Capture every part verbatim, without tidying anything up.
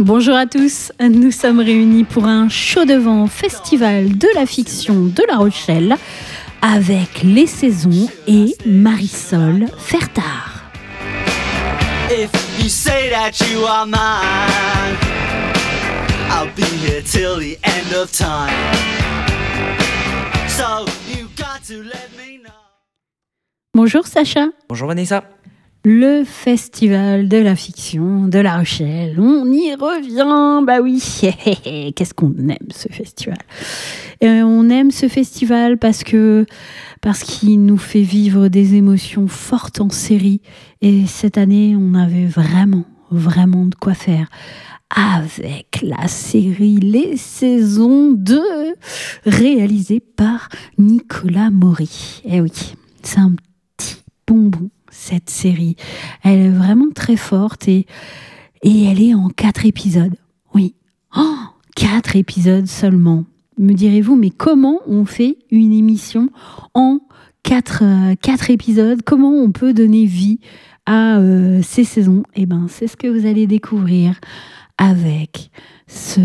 Bonjour à tous, nous sommes réunis pour un chaud de vent festival de la fiction de La Rochelle avec Les Saisons et Marisol Fertard. If you say that you are mine, I'll be here till the end of time. So you got to let me know. Bonjour Sacha. Bonjour Vanessa. Le festival de la fiction de La Rochelle, on y revient, bah oui, qu'est-ce qu'on aime ce festival. Euh, on aime ce festival parce que parce qu'il nous fait vivre des émotions fortes en série, et cette année on avait vraiment, vraiment de quoi faire avec la série Les Saisons deux, réalisée par Nicolas Maury. Eh oui, c'est un petit bonbon. Cette série, elle est vraiment très forte et, et elle est en quatre épisodes. Oui, oh, quatre épisodes seulement. Me direz-vous, mais comment on fait une émission en quatre, euh, quatre épisodes? Comment on peut donner vie à euh, ces saisons? Eh ben, c'est ce que vous allez découvrir avec ce,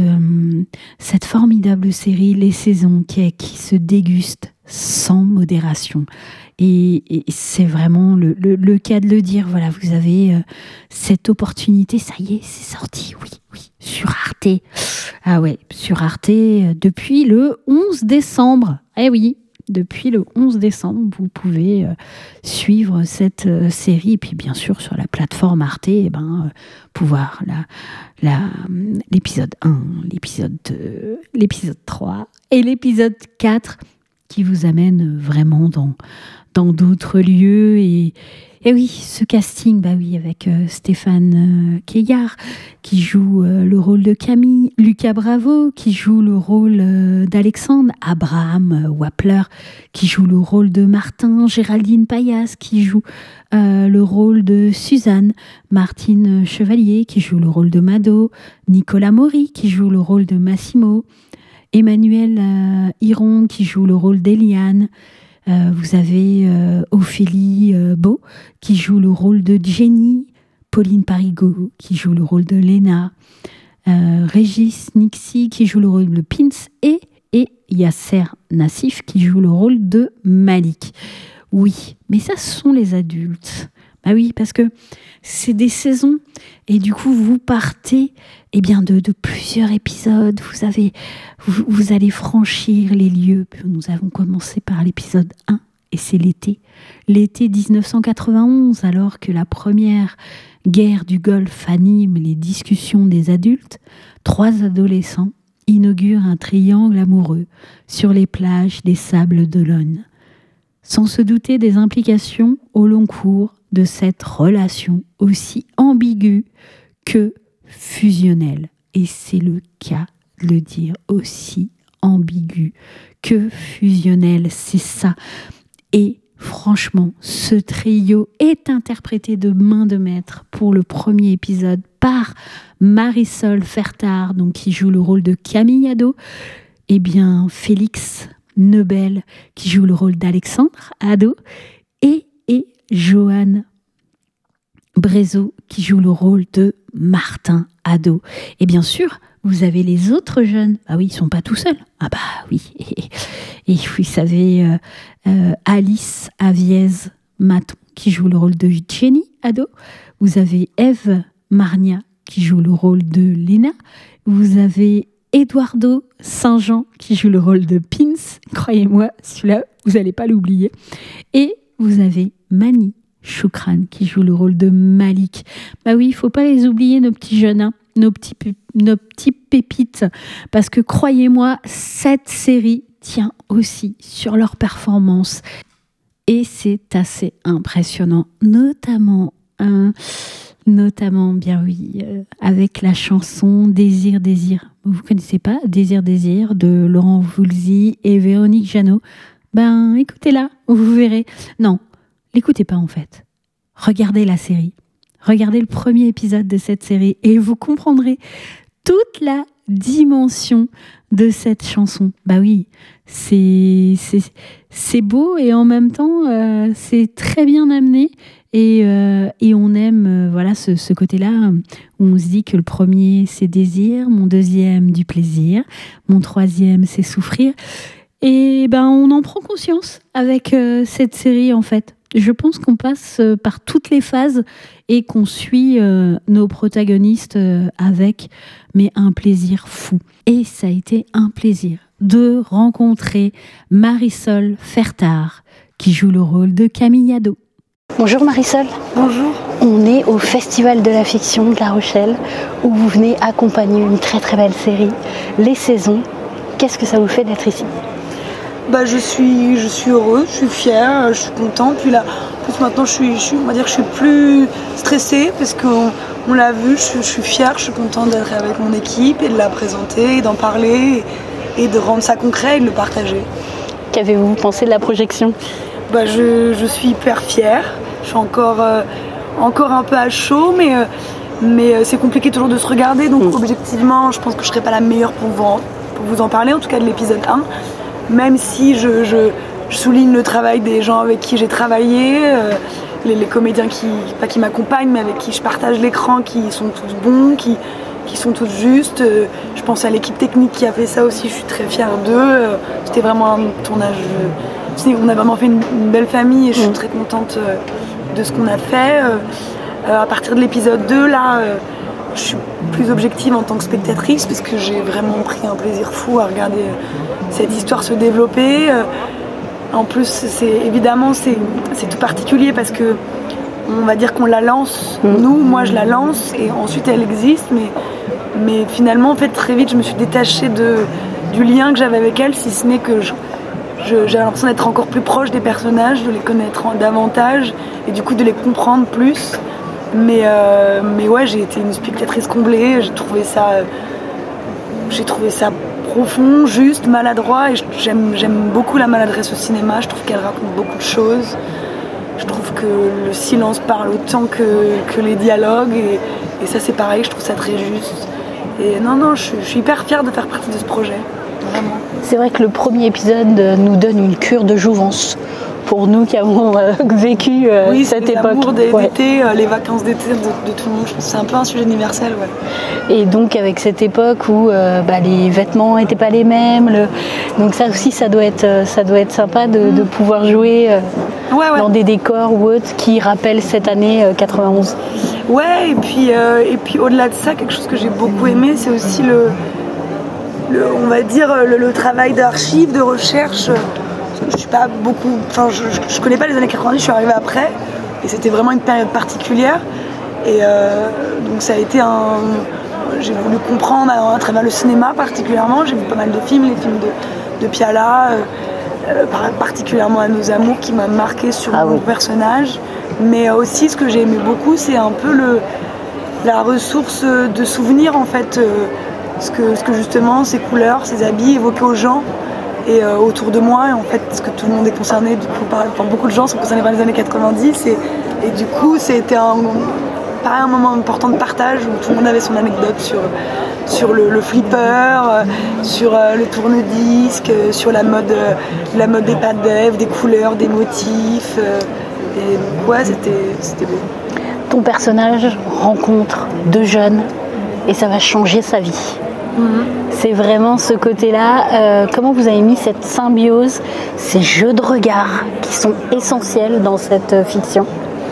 cette formidable série Les Saisons qui, qui se déguste sans modération. Et, et c'est vraiment le, le, le cas de le dire. Voilà, vous avez euh, cette opportunité. Ça y est, c'est sorti. Oui, oui, sur Arte. Ah ouais, sur Arte euh, depuis le onze décembre. Eh oui, depuis le onze décembre, vous pouvez euh, suivre cette euh, série. Et puis bien sûr, sur la plateforme Arte, eh ben, euh, pouvoir la, la, l'épisode un, l'épisode deux, l'épisode trois et l'épisode quatre qui vous amène vraiment dans... dans d'autres lieux. Et, et oui, ce casting, bah oui, avec euh, Stéphane euh, Keillard qui joue euh, le rôle de Camille, Lucas Bravo qui joue le rôle euh, d'Alexandre, Abraham euh, Wappler qui joue le rôle de Martin, Géraldine Payas qui joue euh, le rôle de Suzanne, Martine Chevalier qui joue le rôle de Mado, Nicolas Maury qui joue le rôle de Massimo, Emmanuel euh, Hiron qui joue le rôle d'Eliane. Euh, vous avez euh, Ophélie euh, Beau qui joue le rôle de Jenny, Pauline Parigot qui joue le rôle de Léna, euh, Régis Nixi qui joue le rôle de Pins et, et Yasser Nassif qui joue le rôle de Malik. Oui, mais ça, ce sont les adultes. Bah oui, parce que c'est des saisons et du coup, vous partez eh bien, de, de plusieurs épisodes. Vous, avez, vous, vous allez franchir les lieux. Nous avons commencé par l'épisode un et c'est l'été. L'été dix-neuf cent quatre-vingt-onze, alors que la première guerre du Golfe anime les discussions des adultes, trois adolescents inaugurent un triangle amoureux sur les plages des Sables d'Olonne. Sans se douter des implications au long cours de cette relation aussi ambiguë que fusionnelle. Et c'est le cas de le dire, aussi ambigu que fusionnelle, c'est ça. Et franchement, ce trio est interprété de main de maître pour le premier épisode par Marisol Fertard, donc qui joue le rôle de Camille Ado, et bien Félix Nebel qui joue le rôle d'Alexandre Ado, et, et Johan Brézo qui joue le rôle de Martin Ado. Et bien sûr, vous avez les autres jeunes. Ah oui, ils ne sont pas tout seuls. Ah bah oui. Et, et vous savez, euh, euh, Alice Aviez Maton qui joue le rôle de Jenny Ado. Vous avez Eve Marnia qui joue le rôle de Léna. Vous avez Eduardo Saint-Jean qui joue le rôle de Pins. Croyez-moi, celui-là, vous n'allez pas l'oublier. Et vous avez Mani Choukran qui joue le rôle de Malik. Bah oui, il ne faut pas les oublier, nos petits jeunes, hein, nos, petits, nos petits pépites, parce que croyez-moi, cette série tient aussi sur leur performance et c'est assez impressionnant, notamment, hein, notamment, bien oui, euh, avec la chanson Désir, Désir. Vous ne connaissez pas Désir, Désir de Laurent Voulzy et Véronique Jeannot? Ben, écoutez-la, vous verrez. Non, l'écoutez pas en fait. Regardez la série. Regardez le premier épisode de cette série et vous comprendrez toute la dimension de cette chanson. Bah oui, c'est, c'est, c'est beau et en même temps, euh, c'est très bien amené. Et, euh, et on aime euh, voilà, ce, ce côté-là où on se dit que le premier, c'est désir, mon deuxième, du plaisir, mon troisième, c'est souffrir. Et ben, on en prend conscience avec euh, cette série, en fait. Je pense qu'on passe euh, par toutes les phases et qu'on suit euh, nos protagonistes euh, avec mais un plaisir fou. Et ça a été un plaisir de rencontrer Marisol Fertard, qui joue le rôle de Camille Yadeau. Bonjour Marisol. Bonjour. On est au Festival de la Fiction de La Rochelle, où vous venez accompagner une très très belle série, Les Saisons. Qu'est-ce que ça vous fait d'être ici ? Bah, je suis, je suis heureuse, je suis fière, je suis contente. Puis là, en plus maintenant, je suis, je suis, on va dire que je suis plus stressée parce qu'on on l'a vu. Je, je suis fière, je suis contente d'être avec mon équipe et de la présenter, et d'en parler et, et de rendre ça concret et de le partager. Qu'avez-vous pensé de la projection ? Bah, je, je suis hyper fière. Je suis encore, euh, encore un peu à chaud, mais, euh, mais euh, c'est compliqué toujours de se regarder. Donc mmh. objectivement, je pense que je ne serai pas la meilleure pour vous, en, pour vous en parler, en tout cas de l'épisode un. Même si je, je, je souligne le travail des gens avec qui j'ai travaillé, euh, les, les comédiens qui, pas qui m'accompagnent, mais avec qui je partage l'écran, qui sont tous bons, qui, qui sont tous justes. Euh, je pense à l'équipe technique qui a fait ça aussi, je suis très fière d'eux. Euh, c'était vraiment un tournage... Euh, on a vraiment fait une, une belle famille et je suis très contente euh, de ce qu'on a fait. Euh, à partir de l'épisode deux, là, euh, je suis plus objective en tant que spectatrice parce que j'ai vraiment pris un plaisir fou à regarder euh, cette histoire se développer. Euh, en plus, c'est, évidemment, c'est, c'est tout particulier parce que on va dire qu'on la lance, nous, moi je la lance et ensuite elle existe, mais, mais finalement, en fait, très vite, je me suis détachée de, du lien que j'avais avec elle, si ce n'est que je, je, j'avais l'impression d'être encore plus proche des personnages, de les connaître davantage et du coup de les comprendre plus. Mais, euh, mais ouais, j'ai été une spectatrice comblée, j'ai trouvé ça, j'ai trouvé ça profond, juste, maladroit, et j'aime, j'aime beaucoup la maladresse au cinéma, je trouve qu'elle raconte beaucoup de choses. Je trouve que le silence parle autant que, que les dialogues, et, et ça c'est pareil, je trouve ça très juste. Et non, non, je, je suis hyper fière de faire partie de ce projet, vraiment. C'est vrai que le premier épisode nous donne une cure de jouvence. Pour nous qui avons euh, vécu euh, oui, cette les époque. Amours d'été, ouais. euh, les vacances d'été de, de tout le monde, je pense que c'est un peu un sujet universel. Ouais. Et donc avec cette époque où euh, bah, les vêtements n'étaient pas les mêmes, le... donc ça aussi ça doit être, ça doit être sympa de, mmh. de pouvoir jouer euh, ouais, ouais. dans des décors ou autres qui rappellent cette année euh, quatre-vingt-onze. Ouais, et puis, euh, et puis au-delà de ça, quelque chose que j'ai beaucoup aimé, c'est aussi le, le on va dire, le, le travail d'archives, de recherche. Je suis pas beaucoup, enfin je, je, je connais pas les années quatre-vingt-dix, je suis arrivée après et c'était vraiment une période particulière et euh, donc ça a été un, j'ai voulu comprendre à, à travers le cinéma particulièrement, j'ai vu pas mal de films, les films de, de Piala, euh, euh, particulièrement à Nos Amours qui m'a marqué sur ah, mon oui. personnage, mais aussi ce que j'ai aimé beaucoup c'est un peu le, la ressource de souvenirs en fait, euh, ce, que, ce que justement ces couleurs, ces habits évoquaient aux gens. Et euh, autour de moi, et en fait, parce que tout le monde est concerné, du coup, par, enfin, beaucoup de gens sont concernés par les années quatre-vingt-dix, et, et du coup, c'était un, pareil, un moment important de partage où tout le monde avait son anecdote sur, sur le, le flipper, euh, sur euh, le tourne-disque, euh, sur la mode, euh, la mode des pattes d'Ève, des couleurs, des motifs, euh, et donc, ouais, c'était, c'était beau. Ton personnage rencontre deux jeunes et ça va changer sa vie. Mmh. C'est vraiment ce côté-là. Euh, comment vous avez mis cette symbiose, ces jeux de regard qui sont essentiels dans cette euh, fiction ?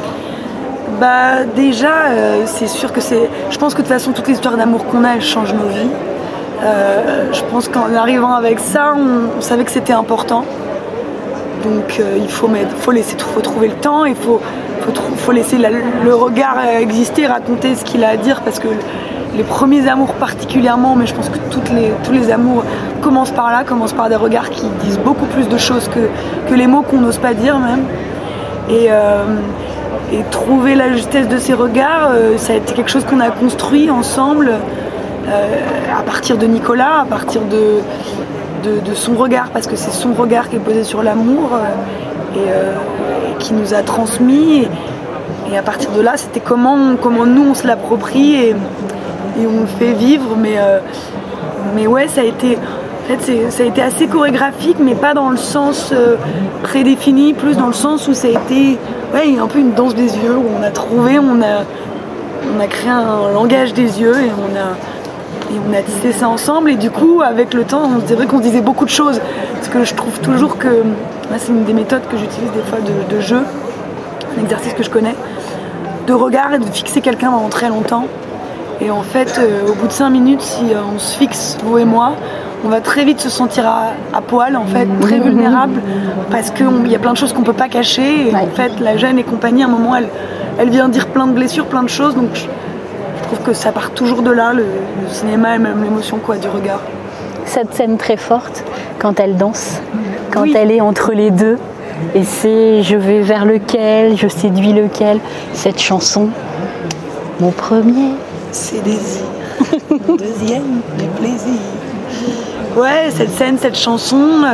Bah déjà, euh, c'est sûr que c'est. Je pense que de toute façon, toutes les histoires d'amour qu'on a, elles changent nos vies. Euh, je pense qu'en arrivant avec ça, on, on savait que c'était important. Donc euh, il faut mettre, faut laisser, faut trouver le temps, il faut, faut, faut laisser la, le regard exister, raconter ce qu'il a à dire, parce que les premiers amours particulièrement, mais je pense que toutes les, tous les amours commencent par là, commencent par des regards qui disent beaucoup plus de choses que, que les mots qu'on n'ose pas dire même. Et, euh, et trouver la justesse de ces regards, euh, ça a été quelque chose qu'on a construit ensemble euh, à partir de Nicolas, à partir de, de, de son regard, parce que c'est son regard qui est posé sur l'amour euh, et, euh, et qui nous a transmis. Et, et à partir de là, c'était comment, comment nous on se l'approprie et, et on le fait vivre, mais, euh, mais ouais, ça a été, en fait, c'est, ça a été assez chorégraphique, mais pas dans le sens euh, prédéfini, plus dans le sens où ça a été ouais, un peu une danse des yeux, où on a trouvé, on a, on a créé un langage des yeux et on a, et on a tissé ça ensemble. Et du coup, avec le temps, c'est vrai qu'on disait beaucoup de choses. Parce que je trouve toujours que, là, c'est une des méthodes que j'utilise des fois de, de jeu, un exercice que je connais, de regard et de fixer quelqu'un pendant très longtemps. Et en fait, euh, au bout de cinq minutes, si euh, on se fixe, vous et moi, on va très vite se sentir à, à poil, en fait, très vulnérable, parce qu'il y a plein de choses qu'on ne peut pas cacher. Et ouais. En fait, la gêne et compagnie, à un moment, elle, elle vient dire plein de blessures, plein de choses. Donc, je, je trouve que ça part toujours de là, le, le cinéma et même l'émotion quoi, du regard. Cette scène très forte, quand elle danse, quand oui. elle est entre les deux, et c'est « je vais vers lequel, je séduis lequel », cette chanson, mon premier... c'est désir, mon deuxième, le plaisir. Ouais, cette scène, cette chanson, euh,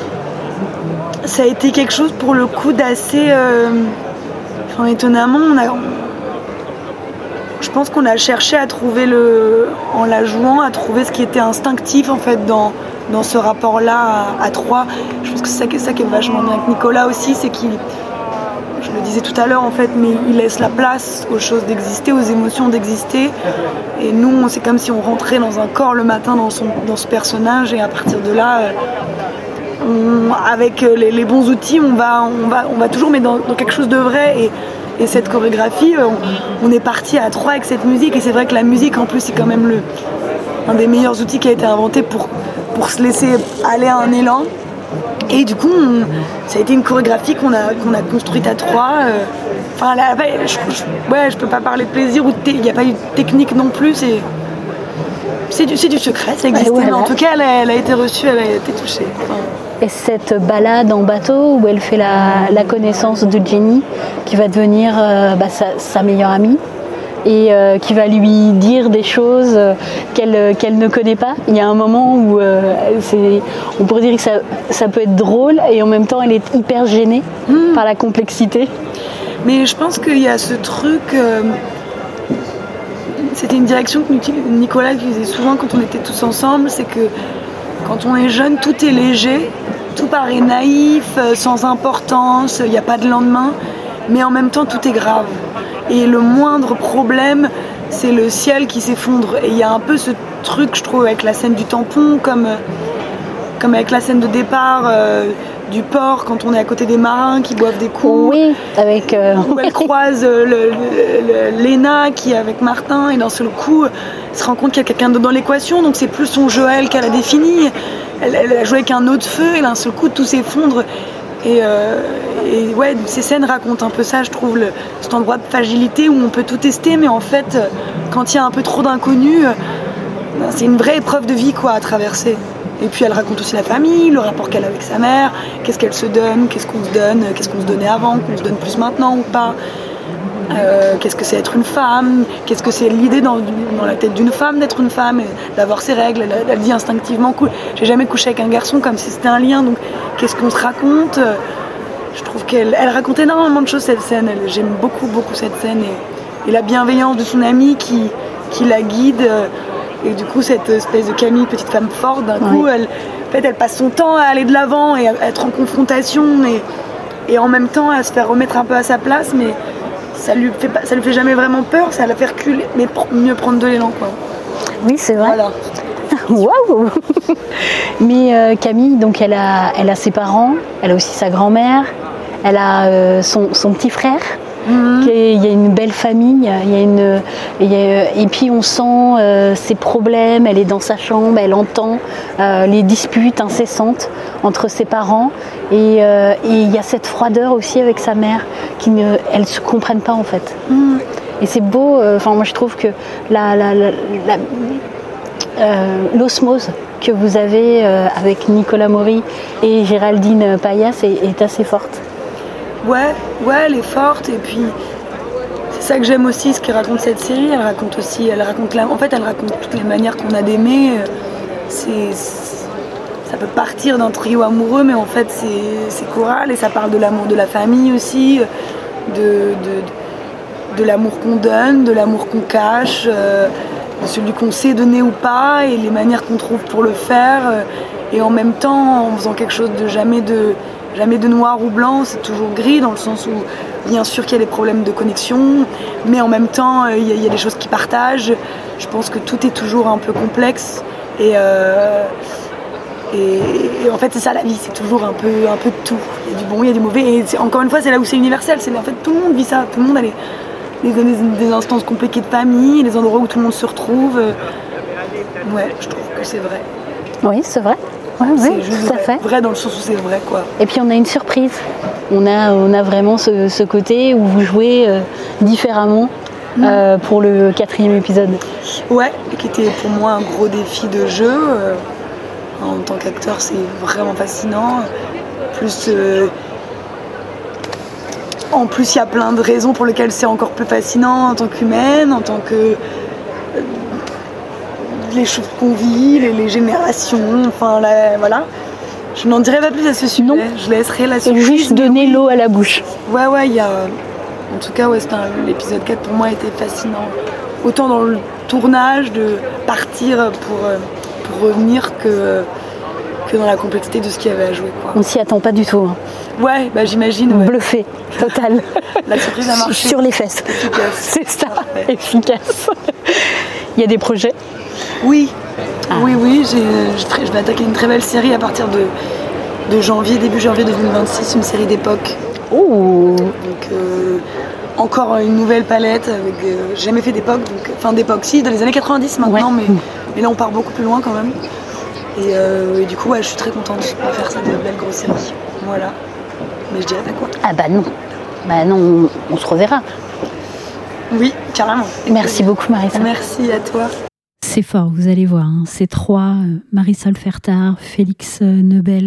ça a été quelque chose pour le coup d'assez... Euh, enfin, étonnamment, on a, je pense qu'on a cherché à trouver, le, en la jouant, à trouver ce qui était instinctif en fait dans, dans ce rapport-là à, à trois. Je pense que c'est ça, qui, ça qui est vachement bien avec Nicolas aussi, c'est qu'il... Je le disais tout à l'heure en fait, mais il laisse la place aux choses d'exister, aux émotions d'exister. Et nous, c'est comme si on rentrait dans un corps le matin dans, son, dans ce personnage, et à partir de là, on, avec les, les bons outils, on va, on va, on va toujours mettre dans, dans quelque chose de vrai. Et, et cette chorégraphie, on, on est parti à trois avec cette musique. Et c'est vrai que la musique, en plus, c'est quand même le, un des meilleurs outils qui a été inventé pour, pour se laisser aller à un élan. Et du coup, on, ça a été une chorégraphie qu'on a, qu'on a construite à trois. Euh, enfin, là, je, je, ouais, je peux pas parler de plaisir, il n'y a pas eu de technique non plus. C'est, c'est, du, c'est du secret, ça existait. Ouais, voilà. Mais en tout cas, elle a, elle a été reçue, elle a été touchée. Enfin, et cette balade en bateau où elle fait la, la connaissance de Jenny, qui va devenir euh, bah, sa, sa meilleure amie, et euh, qui va lui dire des choses euh, qu'elle, qu'elle ne connaît pas. Il y a un moment où euh, c'est, on pourrait dire que ça, ça peut être drôle, et en même temps elle est hyper gênée mmh. par la complexité. Mais je pense qu'il y a ce truc, euh, c'était une direction que Nicolas utilisait souvent quand on était tous ensemble, c'est que quand on est jeune, tout est léger, tout paraît naïf, sans importance, il n'y a pas de lendemain, mais en même temps tout est grave. Et le moindre problème, c'est le ciel qui s'effondre. Et il y a un peu ce truc, je trouve, avec la scène du tampon, comme, comme avec la scène de départ euh, du port, quand on est à côté des marins qui boivent des coups. Oui, avec... Euh... Où elle croise le, le, le, Léna qui est avec Martin, et d'un seul coup, elle se rend compte qu'il y a quelqu'un dans l'équation, donc c'est plus son jeu à elle qu'elle a défini. Elle, elle a joué avec un autre feu, et d'un seul coup, tout s'effondre. Et, euh, et ouais, ces scènes racontent un peu ça, je trouve, le, cet endroit de fragilité où on peut tout tester, mais en fait, quand il y a un peu trop d'inconnus, c'est une vraie épreuve de vie quoi, à traverser. Et puis elle raconte aussi la famille, le rapport qu'elle a avec sa mère, qu'est-ce qu'elle se donne, qu'est-ce qu'on se donne, qu'est-ce qu'on se donnait avant, qu'on se donne plus maintenant ou pas. Euh, qu'est-ce que c'est être une femme, qu'est-ce que c'est l'idée dans, dans la tête d'une femme d'être une femme, et d'avoir ses règles. Elle, elle dit instinctivement cool. J'ai jamais couché avec un garçon comme si c'était un lien, donc qu'est-ce qu'on se raconte. Je trouve qu'elle elle raconte énormément de choses cette scène. Elle, j'aime beaucoup beaucoup cette scène, et, et la bienveillance de son amie qui, qui la guide, et du coup cette espèce de Camille, petite femme forte, d'un coup, oui. elle, en fait, elle passe son temps à aller de l'avant et à être en confrontation, et, et en même temps à se faire remettre un peu à sa place, mais ça lui fait pas, ça lui fait jamais vraiment peur, ça la fait reculer, mais mieux prendre de l'élan quoi. Oui, c'est vrai. Voilà. Waouh. Mais euh, Camille, donc elle a, elle a ses parents, elle a aussi sa grand-mère, elle a euh, son, son petit frère. Mmh. Il y a une belle famille, il y a une, il y a, et puis on sent euh, ses problèmes. Elle est dans sa chambre, elle entend euh, les disputes incessantes entre ses parents, et, euh, et il y a cette froideur aussi avec sa mère, qui ne, elles se comprennent pas en fait. Mmh. Et c'est beau. Enfin, euh, moi je trouve que la, la, la, la euh, l'osmose que vous avez euh, avec Nicolas Maury et Géraldine Payas est, est assez forte. Ouais, ouais, elle est forte, et puis c'est ça que j'aime aussi, ce qu'elle raconte cette série. Elle raconte aussi, elle raconte la, en fait, elle raconte toutes les manières qu'on a d'aimer. C'est, c'est, ça peut partir d'un trio amoureux, mais en fait c'est, c'est choral, et ça parle de l'amour de la famille aussi, de, de, de l'amour qu'on donne, de l'amour qu'on cache, euh, de celui qu'on sait donner ou pas, et les manières qu'on trouve pour le faire. et en même temps en faisant quelque chose de jamais de, jamais de noir ou blanc, c'est toujours gris dans le sens où bien sûr qu'il y a des problèmes de connexion, mais en même temps il y a, il y a des choses qui partagent. Je pense que tout est toujours un peu complexe et, euh, et, et en fait c'est ça la vie, c'est toujours un peu, un peu de tout. Il y a du bon, il y a du mauvais et c'est, encore une fois c'est là où c'est universel, c'est en fait tout le monde vit ça, tout le monde a les, les, des, des instances compliquées de famille, les endroits où tout le monde se retrouve. Ouais, je trouve que c'est vrai. Oui, c'est vrai. Ouais, c'est oui, juste tout à vrai. fait. Vrai dans le sens où c'est vrai, quoi. Et puis on a une surprise. On a, on a vraiment ce, ce côté où vous jouez euh, différemment mmh. euh, pour le quatrième épisode. Ouais, qui était pour moi un gros défi de jeu. Euh, en tant qu'acteur, c'est vraiment fascinant. Plus, euh, en plus, il y a plein de raisons pour lesquelles c'est encore plus fascinant en tant qu'humaine, en tant que euh, les choses qu'on vit, les, les générations, enfin là, voilà. Je n'en dirai pas plus à ce sujet. Non. Je laisserai la surprise. Juste donner oui. l'eau à la bouche. Ouais, ouais, il y a. En tout cas, ouais, c'était un... l'épisode quatre pour moi était fascinant. Autant dans le tournage, de partir pour, pour revenir, que, que dans la complexité de ce qu'il y avait à jouer, quoi. On s'y attend pas du tout. Hein. Ouais, bah j'imagine. Ouais. Bluffé, total. La surprise a marché. Sur les fesses. Efficace. C'est ça, parfait. Efficace. Il y a des projets ? Oui. Ah. Oui, oui, j'ai, je, je vais attaquer une très belle série à partir de, de janvier, début janvier deux mille vingt-six, une série d'époque. Oh. Donc, euh, encore une nouvelle palette, avec, euh, j'ai jamais fait d'époque, donc, enfin d'époque, si, dans les années quatre-vingt-dix maintenant, ouais. mais, mais là on part beaucoup plus loin quand même. Et, euh, et du coup, ouais, je suis très contente de faire cette belle grosse série. Voilà. Mais je dirais pas quoi. Ah bah non. Bah non, on, on se reverra. Oui, carrément. Merci beaucoup, Marisol. Merci à toi. C'est fort, vous allez voir. Hein. Ces trois, euh, Marisol Fertard, Félix euh, Nebel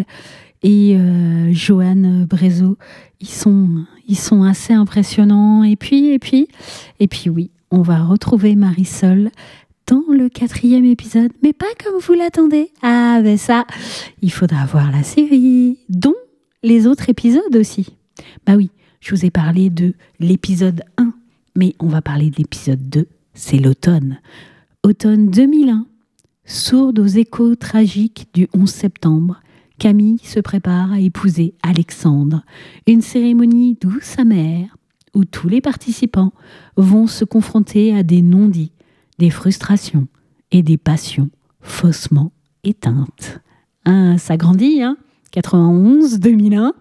et euh, Joanne Brézeau, ils sont, ils sont assez impressionnants. Et puis, et puis, et puis oui, on va retrouver Marisol dans le quatrième épisode, mais pas comme vous l'attendez. Ah ben ça, il faudra voir la série, dont les autres épisodes aussi. Bah oui, je vous ai parlé de l'épisode un, mais on va parler de l'épisode deux, c'est l'automne. Automne deux mille un, sourde aux échos tragiques du onze septembre, Camille se prépare à épouser Alexandre. Une cérémonie douce amère où tous les participants vont se confronter à des non-dits, des frustrations et des passions faussement éteintes. Ah, ça grandit, hein, quatre-vingt-onze, deux mille un.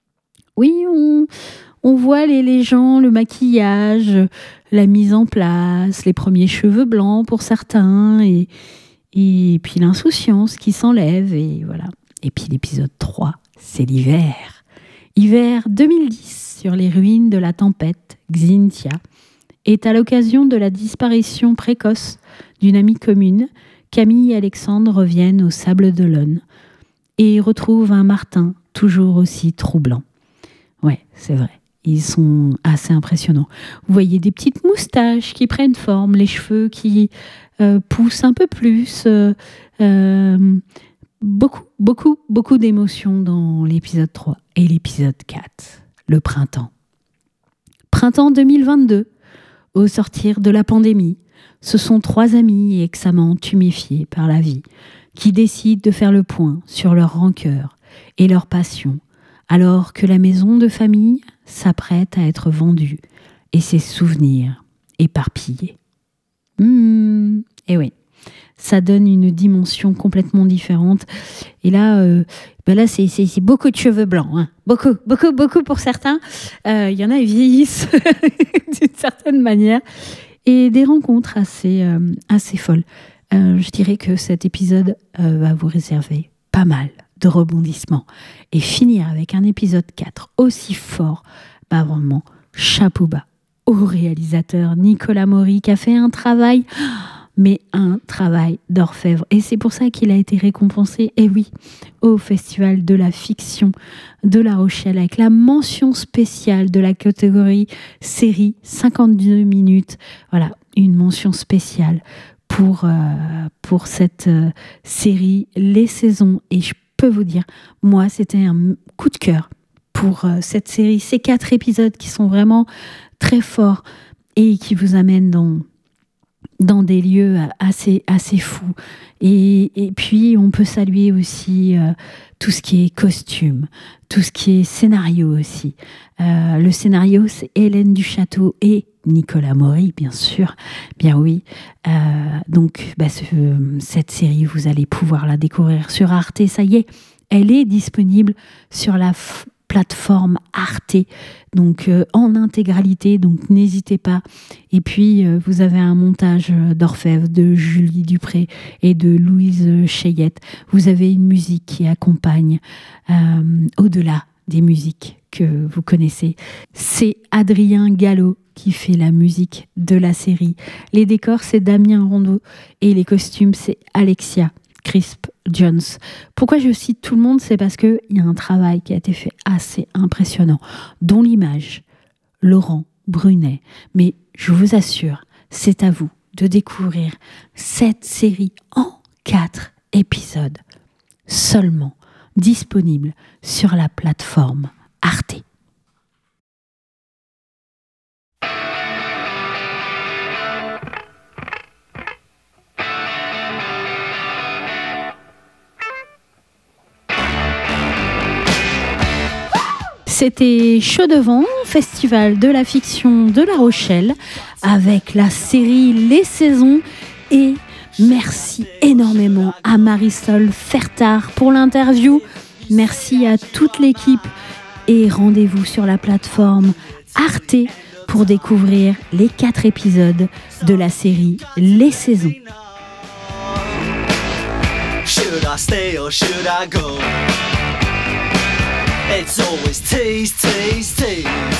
Oui, on, on voit les, les gens, le maquillage, la mise en place, les premiers cheveux blancs pour certains, et, et puis l'insouciance qui s'enlève, et voilà. Et puis l'épisode trois, c'est l'hiver. Hiver deux mille dix, sur les ruines de la tempête, Xynthia est à l'occasion de la disparition précoce d'une amie commune. Camille et Alexandre reviennent au Sable d'Olonne et retrouvent un Martin toujours aussi troublant. Ouais, c'est vrai. Ils sont assez impressionnants. Vous voyez des petites moustaches qui prennent forme, les cheveux qui euh, poussent un peu plus. Euh, euh, beaucoup, beaucoup, beaucoup d'émotions dans l'épisode trois et l'épisode quatre, le printemps. Printemps deux mille vingt-deux, au sortir de la pandémie, ce sont trois amis et ex-amants tuméfiés par la vie qui décident de faire le point sur leur rancœur et leur passion, alors que la maison de famille s'apprête à être vendue et ses souvenirs éparpillés. Mmh, et oui, ça donne une dimension complètement différente. Et là, euh, ben là c'est, c'est, c'est beaucoup de cheveux blancs, hein. beaucoup, beaucoup, beaucoup pour certains. Il euh, y en a qui vieillissent d'une certaine manière. Et des rencontres assez, euh, assez folles. Euh, je dirais que cet épisode euh, va vous réserver pas mal de rebondissements. Et finir avec un épisode quatre aussi fort, bah vraiment, chapeau bas au réalisateur Nicolas Maury qui a fait un travail, mais un travail d'orfèvre. Et c'est pour ça qu'il a été récompensé, et oui, au Festival de la fiction de La Rochelle avec la mention spéciale de la catégorie série cinquante-deux minutes. Voilà, une mention spéciale pour, euh, pour cette euh, série Les Saisons. Et je peux vous dire, moi, c'était un coup de cœur pour euh, cette série. Ces quatre épisodes qui sont vraiment très forts et qui vous amènent dans, dans des lieux assez, assez fous. Et, et puis, on peut saluer aussi euh, tout ce qui est costume, tout ce qui est scénario aussi. Euh, le scénario, c'est Hélène Duchâteau et Nicolas Maury, bien sûr. Bien oui. Euh, donc, bah, ce, cette série, vous allez pouvoir la découvrir sur Arte. Ça y est, elle est disponible sur la f- plateforme Arte, donc euh, en intégralité, donc n'hésitez pas. Et puis euh, vous avez un montage d'orfèvre de Julie Dupré et de Louise Cheyette. Vous avez une musique qui accompagne euh, au-delà des musiques que vous connaissez. C'est Adrien Gallo qui fait la musique de la série. Les décors, c'est Damien Rondeau et les costumes, c'est Alexia Crisp Jones. Pourquoi je cite tout le monde, c'est parce qu'il y a un travail qui a été fait assez impressionnant, dont l'image, Laurent Brunet. Mais je vous assure, c'est à vous de découvrir cette série en quatre épisodes, seulement disponible sur la plateforme Arte. C'était Chaud Devant, festival de la fiction de La Rochelle, avec la série Les Saisons. Et merci énormément à Marisol Fertard pour l'interview. Merci à toute l'équipe. Et rendez-vous sur la plateforme Arte pour découvrir les quatre épisodes de la série Les Saisons. Should I stay or should I go? It's always tease, tease, tease.